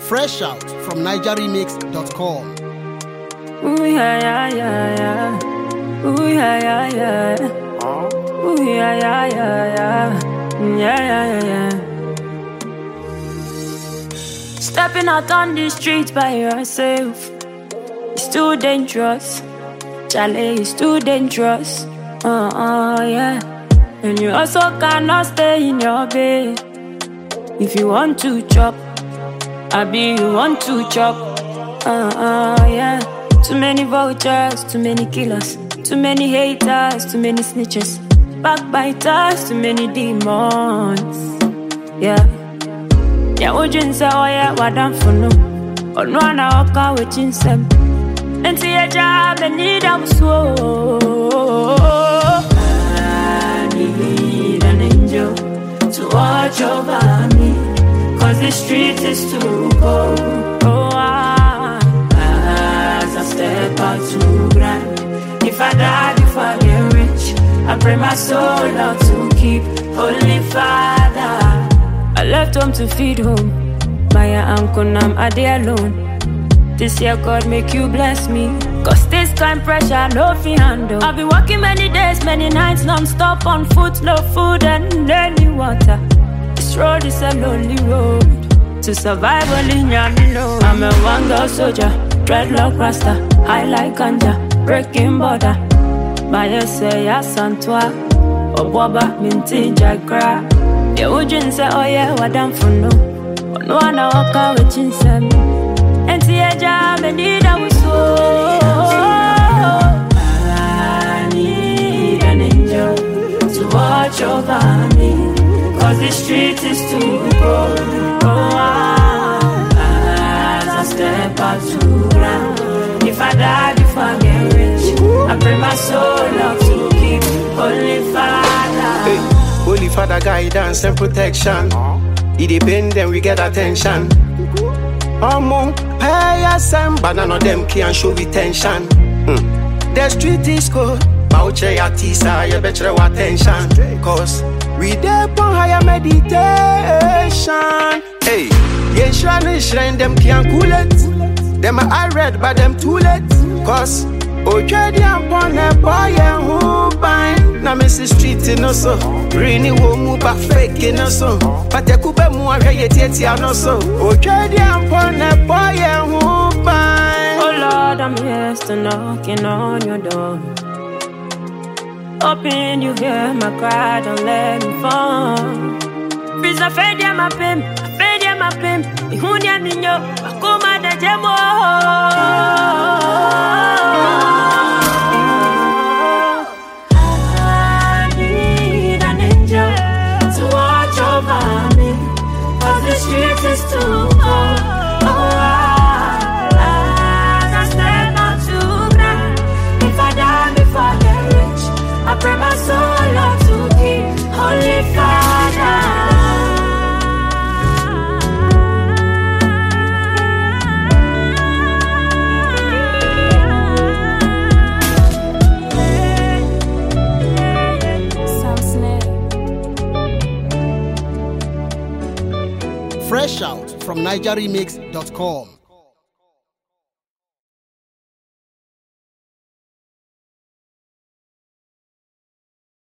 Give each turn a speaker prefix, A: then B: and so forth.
A: Fresh out from NigerRemix.com.
B: Ooh yeah yeah yeah yeah. Ooh yeah yeah yeah. Ooh yeah yeah yeah yeah. Yeah yeah yeah yeah. Stepping out on the streets by yourself, it's too dangerous. Charlie, it's too dangerous. Yeah. And you also cannot stay in your bed if you want to chop. You want to chop. Yeah. Too many vultures, too many killers, too many haters, too many snitches, backbiters, too many demons. Yeah. Yeah, ujin say oh yeah, wadam for no. Oh no, na waka within sem. And see a job and need am so. I need an angel to watch over me, 'cause the street is too cold. As I step out to grind, if I die before I get rich, I pray my soul out to keep. Holy Father, I left home to feed home. My uncle, I'm there alone. This year, God, make you bless me, 'cause this kind pressure, no fi handle. I've been working many days, many nights, non-stop on foot, no food and any water. This road is a lonely road. To survive only me know. I'm a one-girl soldier, dreadlock rasta, high like ganja, breaking border. Maya say yes and toi, Oboba minty jakra. Yeah, ujin say oh yeah, wadam for no. Oh no, I walk out with chinsem. And see a job and need a so. I need an angel to watch over me, 'cause the street is too cold. As I step out to ground, if I die before I get rich, I pray my soul out to keep. Holy Father,
C: hey, Holy Father, guidance and protection. It depends, then we get attention. Pay us some, but none of them can show retention. The street is cold, Bauche Atisa, you better attention. 'Cause we there for higher meditation. Hey, yes, shrine them can't cool it. Them I read, but them too late. 'Cause Ojedi upon a boy who bind. Now miss the street in so. Really won't move back fake in so. But you could be more yet no so. Ojedi upon a boy who bind.
B: Oh Lord, I'm here still knocking on your door. Hoping you hear my cry, don't let me fall. Freeze a fed ya my pimp, Ihunya minyo, akuma da jemo. I need an angel to watch over me, 'cause the street is too cold. As I step out to grind, if I die before I get rich, I pray my soul out to keep. Holy Father,
A: Fresh out from NigerRemix.com.